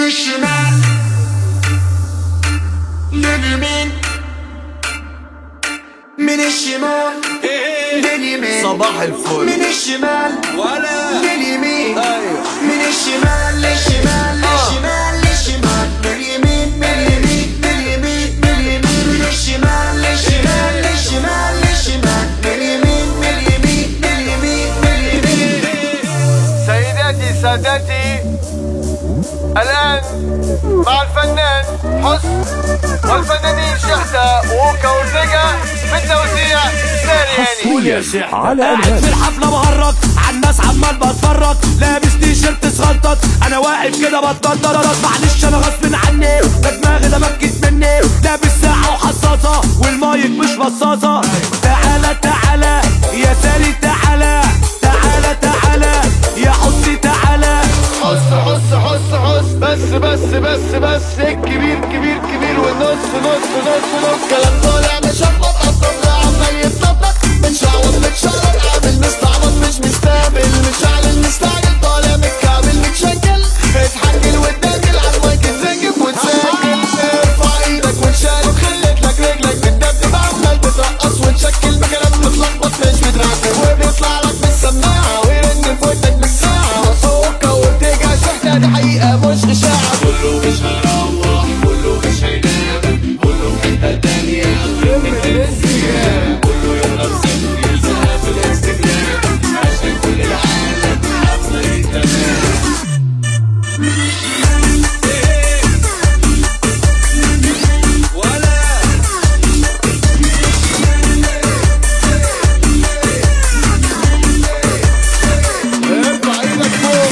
الشمال لليمين، من الشمال لليمين، صباح الفل. من الشمال ولا لليمين، ايوه من الشمال للشمال للشمال للشمال، لليمين من اليمين من اليمين من اليمين، من الشمال للشمال للشمال للشمال، لليمين من اليمين من اليمين من اليمين. سيداتي سادتي، الآن مع الفنان حسن والفنانين شحتة ووكا ورزقة بالتوزيع ساري هاني. قاعد في الحفلة مهرج عالناس عمال بتفرج، لابس تيشيرت صغنطط، انا واقف كده بتنطط، معلش انا غصب عني، ده دماغي ده مكت مني، لابس ساعة وحصاصة والمايك مش بصاصة. تعالى تعالى يا ساري، تعالى تعالى تعالى يا حسي، تعالى حس حس حس حس، بس الكبير كبير كبير والنص نص نص نص، كلام طالع مشبط الطبل عمال يتطبق، متشعوط متشرط عامل مستعبط مش مستقبل، متشعلل مستعجل طالع متكعبل متشكل، اتحجل واتداخل عالمايك تزنجف وتسجل، ارفع ايدك وتشال خليت لك رجلك بتدبدب عمال تترقص وتشكل بكلام متلخبط مش متركب، وبيطلع لك بالسماعة ويرن في ودنك بالساعة، وصوكة وبترجع شحتة دي حقيقة مش إشاعة. كله مش هيروح كله مش هينام كله في حتة تانية غير من الانستجرام، كله يضرب سيلفي يلزقها في الانستجرام عشان كل العالم حافظة تمام. ارفع ايدك فوق.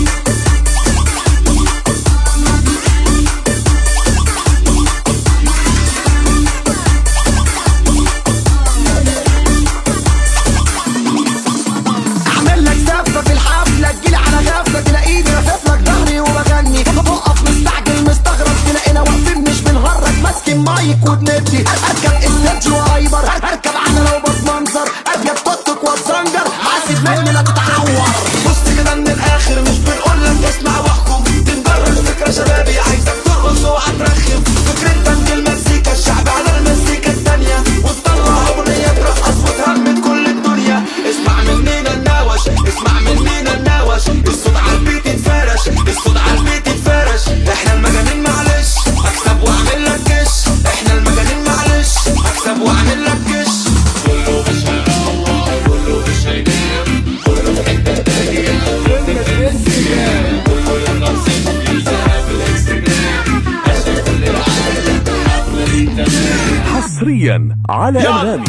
اعمل لك زفه في الحفله، تجيلي على غفله تلاقيني رافف لك ظهري وبغني، بقف مستعجل مستغرب تلاقينا واقفين مش بنهرج، ماسكين مايك وبندي، اركب استنج وهايبر، اركب عجله وبتمنظر، اركب توك توك واتزنجر، حاسب مني لا تتعور. بص كده من الاخر مش بنقول لك اسمع واحكم، تنبرر فكره شبابي عايزك ترقص وهترخم، فكره بند المزيكا الشعب على المزيكا التانيه، وتطلع اغنيه ترقص وتهمد كل الدنيا. اسمع مننا النوش، اسمع مننا النوش، الصوت على البيت يتفرش، الصوت على البيت يتفرش، احنا المجانين معلش اكسب واعمل لك كش، احنا المجانين معلش اكسب واعمل لك كش. كله مش هيروح كله مش هينام كله في حتة تانية غير من الانستجرام، كله يضرب سيلفي يلزقها في الانستجرام عشان كل العالم حافظة تمام. حصريا على انغامي.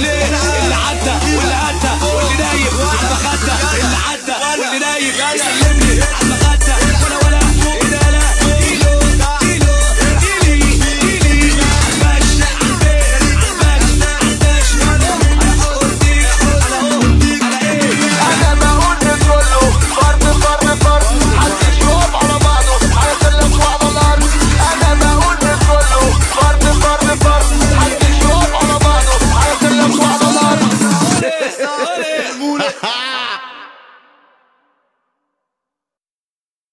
اللي عدى واللي نايم واللي عدى واللي نايم